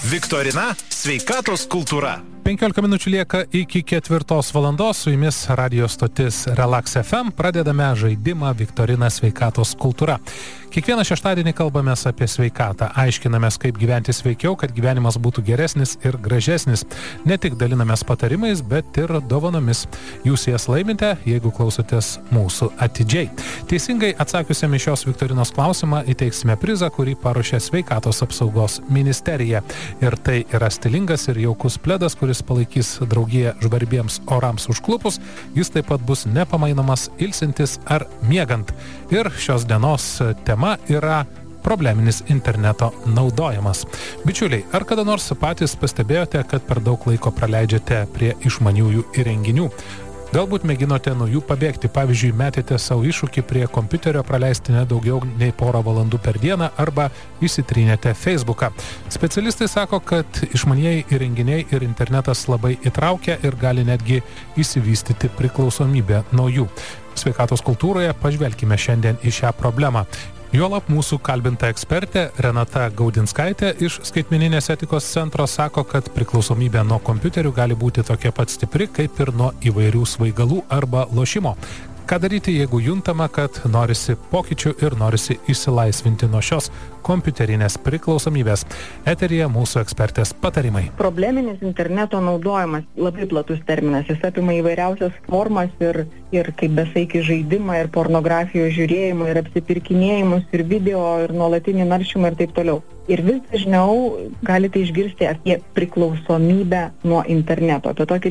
Viktorina sveikatos kultūra. 15 minučių lieka iki 4 valandos, su jumis radio stotis Relax FM. Pradedame žaidimą Viktorina sveikatos kultūra. Kiekvieną šeštadienį kalbamės apie sveikatą, aiškinamės, kaip gyventi sveikiau, kad gyvenimas būtų geresnis ir gražesnis. Ne tik dalinamės patarimais, bet ir dovanomis. Jūs jas laimite, jeigu klausotės mūsų atidžiai. Teisingai atsakiusiam į šios Viktorinos klausimą įteiksime prizą, kurį paruošė Sveikatos apsaugos ministerija. Ir tai yra stilingas ir jaukus pledas, kuris palaikys draugiją žvarbiems orams užklupus. Jis taip pat bus nepamainomas ilsintis ar miegant. Ir šios dienos tema yra probleminis interneto naudojimas. Bičiuliai, ar kada nors patys pastebėjote, kad per daug laiko praleidžiate prie išmaniųjų įrenginių? Galbūt mėginote nuo jų pabėgti, pavyzdžiui, metėte savo iššūkį prie kompiuterio praleisti ne daugiau nei porą valandų per dieną arba įsitrynėte Facebooką. Specialistai sako, kad išmanieji įrenginiai ir internetas labai įtraukia ir gali netgi įsivystyti priklausomybę nuo jų. Sveikatos kultūroje pažvelkime šiandien į šią problemą. Juolab mūsų kalbinta ekspertė Renata Gaudinskaitė iš Skaitmeninės etikos centro sako, kad priklausomybė nuo kompiuterių gali būti tokia pat stipri, kaip ir nuo įvairių svaigalų arba lošimo. Ką daryti, jeigu juntama, kad norisi pokyčių ir norisi išsilaisvinti nuo šios kompiuterinės priklausomybės? Eteryje mūsų ekspertės patarimai. Probleminis interneto naudojimas labai platus terminas. Jis apima įvairiausias formas ir kaip besaikį žaidimą, ir pornografijos žiūrėjimą, ir apsipirkinėjimus, ir video, ir nuolatinį naršymą ir taip toliau. Ir vis dažniau galite išgirsti apie priklausomybę nuo interneto, apie tokį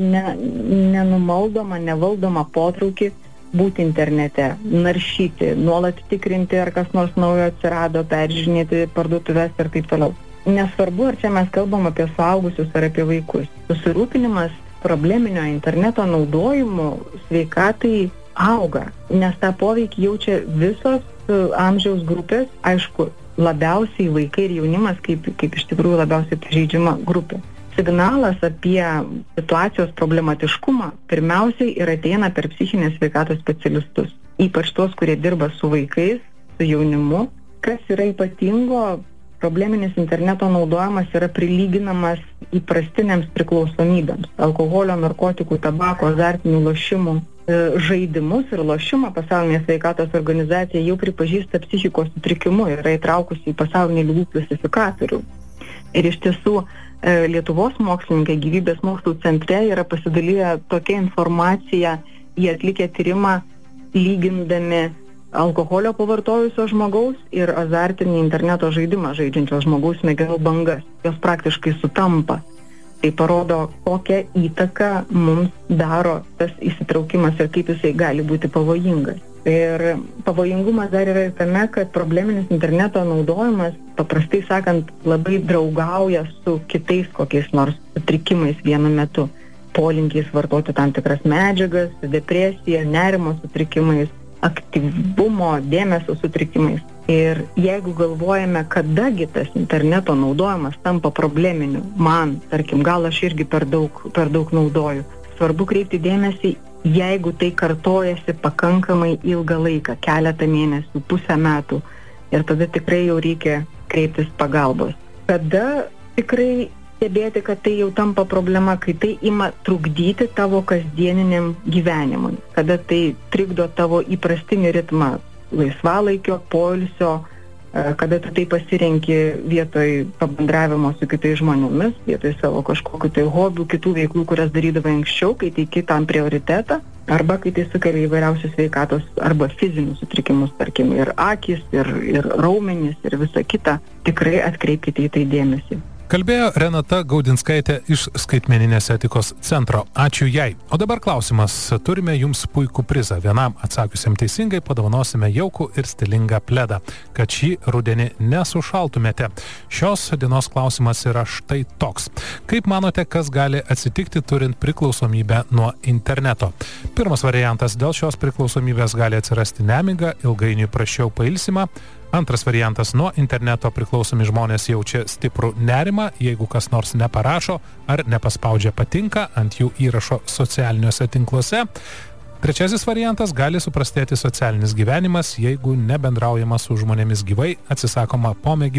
nenumaldomą, nevaldomą potraukį būti internete, naršyti, nuolat tikrinti, ar kas nors naujo atsirado, peržiūrėti parduotuves ir taip toliau. Nesvarbu, ar čia mes kalbam apie suaugusius ar apie vaikus. Susirūpinimas probleminio interneto naudojimu sveikatai auga, nes tą poveikį jaučia visos amžiaus grupės, aišku, labiausiai vaikai ir jaunimas kaip iš tikrųjų labiausiai pažeidžiama grupė. Signalas apie situacijos problematiškumą pirmiausiai ir ateina per psichinės sveikatos specialistus, ypač tos, kurie dirba su vaikais, su jaunimu. Kas yra ypatingo, probleminis interneto naudojimas yra prilyginamas įprastiniams priklausomybėms. Alkoholio, narkotikų, tabako, azartinių lošimų, žaidimus ir lošimą Pasaulinė sveikatos organizacija jau pripažįsta psichikos sutrikimu ir yra įtraukusi į pasaulinį ligų klasifikatorių. Ir iš tiesų Lietuvos mokslininkai Gyvybės mokslų centre yra pasidalyję tokia informacija, jie atlikę tyrimą lygindami alkoholio pavartojusio žmogaus ir azartinį interneto žaidimą žaidžiančio žmogaus smegenų bangas. Jos praktiškai sutampa. Tai parodo, kokią įtaką mums daro tas įsitraukimas ir kaip jisai gali būti pavojingas. Ir pavojingumas dar yra tame, kad probleminis interneto naudojimas, paprastai sakant, labai draugauja su kitais kokiais nors sutrikimais vienu metu. Polinkiais vartoti tam tikras medžiagas, depresija, nerimo sutrikimais, aktyvumo, dėmesio sutrikimais. Ir jeigu galvojame, kadagi tas interneto naudojimas tampa probleminiu, man, tarkim, gal aš irgi per daug naudoju, svarbu kreipti dėmesį, jeigu tai kartojasi pakankamai ilgą laiką, keletą mėnesių, pusę metų, ir tada tikrai jau reikia kreiptis pagalbos. Kada tikrai stebėti, kad tai jau tampa problema, kai tai ima trukdyti tavo kasdieniniam gyvenimui, kada tai trikdo tavo įprastinį ritmą, laisvalaikio, poilsio, kada tu tai pasirenki vietoj pabendravimo su kitais žmonėmis, vietoj savo kažkokių tai hobių, kitų veiklų, kurias darydavai anksčiau, kai teiki tam prioritetą, arba kai tai sukelia įvairiausius sveikatos arba fizinius sutrikimus, tarkim, ir akys, ir raumenys, ir visa kita. Tikrai atkreipkite į tai dėmesį. Kalbėjo Renata Gaudinskaitė iš Skaitmeninės etikos centro. Ačiū jai. O dabar klausimas. Turime jums puikų prizą. Vienam atsakiusiam teisingai padovanosime jaukų ir stilingą pledą, kad šį rudenį nesušaltumėte. Šios dienos klausimas yra štai toks. Kaip manote, kas gali atsitikti turint priklausomybę nuo interneto? Pirmas variantas. Dėl šios priklausomybės gali atsirasti nemiga, ilgainiui prasčiau pailsimą. Antras variantas, nuo interneto priklausomi žmonės jaučia stiprų nerimą, jeigu kas nors neparašo ar nepaspaudžia patinka ant jų įrašo socialiniuose tinkluose. Trečiasis variantas, gali suprastėti socialinis gyvenimas, jeigu nebendraujama su žmonėmis gyvai, atsisakoma pomėgių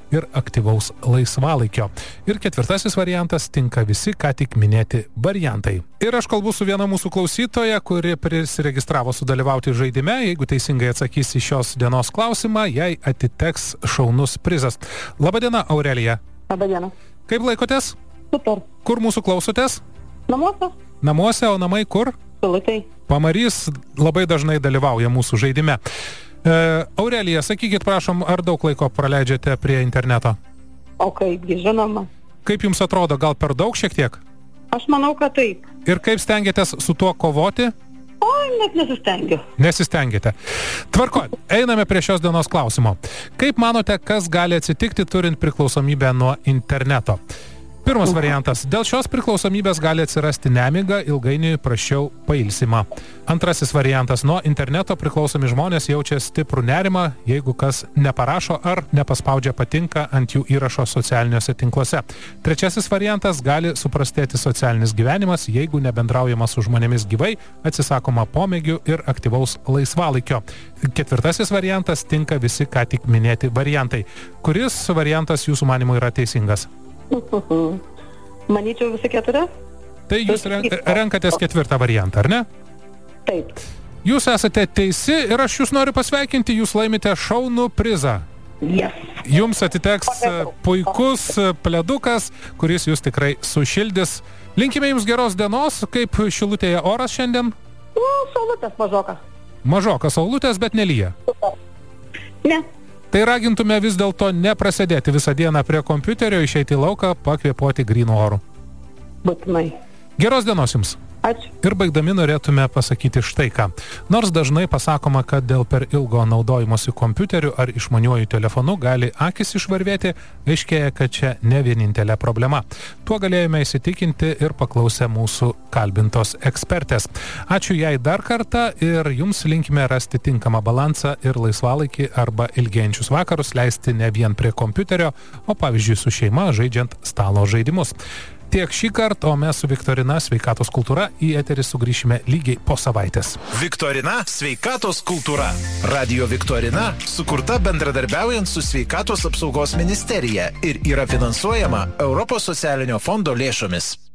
ir aktyvaus laisvalaikio. Ir ketvirtasis variantas tinka visi ką tik minėti variantai. Ir aš kalbu su viena mūsų klausytoja, kuri prisiregistravo sudalyvauti žaidime. Jeigu teisingai atsakys į šios dienos klausimą, jai atiteks šaunus prizas. Labadiena, Aurelija. Labadiena. Kaip laikotės? Super. Kur mūsų klausotės? Namuose? Namuose, o namai kur? Pilutėj. Pamarys labai dažnai dalyvauja mūsų žaidime. Aurelija, sakykit, prašom, ar daug laiko praleidžiate prie interneto? O kaipgi, žinoma. Kaip jums atrodo, gal per daug šiek tiek? Aš manau, kad taip. Ir kaip stengiatės su tuo kovoti? Oi, net nesistengiu. Nesistengiate. Tvarko, einame prie šios dienos klausimo. Kaip manote, kas gali atsitikti turint priklausomybę nuo interneto? Pirmas variantas. Dėl šios priklausomybės gali atsirasti nemiga, ilgainiui prašiau pailsimą. Antrasis variantas. Nuo interneto priklausomi žmonės jaučia stiprų nerimą, jeigu kas neparašo ar nepaspaudžia patinka ant jų įrašo socialiniuose tinkluose. Trečiasis variantas. Gali suprastėti socialinis gyvenimas, jeigu nebendraujama su žmonėmis gyvai, atsisakoma pomėgių ir aktyvaus laisvalaikio. Ketvirtasis variantas. Tinka visi ką tik minėti variantai. Kuris variantas jūsų manymu yra teisingas? Manyčiau visi keturi. Tai jūs renkatės ketvirtą variantą, ar ne? Taip. Jūs esate teisi ir aš jūs noriu pasveikinti, jūs laimite šaunų prizą. Yes. Jums atiteks puikus pledukas, kuris jūs tikrai sušildys. Linkime jums geros dienos, kaip Šilutėje oras šiandien? Saulutės mažokas. Mažokas saulutės, bet nelyja. Ne. Tai ragintume vis dėlto neprasėdėti visą dieną prie kompiuterio, išeiti į lauką, pakvėpuoti grynu oru. Būtinai. Geros dienos jums. Ačiū. Ir baigdami norėtume pasakyti štai ką. Nors dažnai pasakoma, kad dėl per ilgo naudojimosi kompiuteriu ar išmaniuoju telefonu gali akis išvarvėti, aiškėja, kad čia ne vienintelė problema. Tuo galėjome įsitikinti ir paklausę mūsų kalbintos ekspertės. Ačiū jai dar kartą ir jums linkime rasti tinkamą balansą ir laisvalaikį arba ilgėjančius vakarus leisti ne vien prie kompiuterio, o pavyzdžiui su šeima žaidžiant stalo žaidimus. Tiek šį kartą, o mes su Viktorina Sveikatos kultūra į eterį sugrįšime lygiai po savaitės. Viktorina Sveikatos kultūra. Radio Viktorina sukurta bendradarbiaujant su Sveikatos apsaugos ministerija ir yra finansuojama Europos socialinio fondo lėšomis.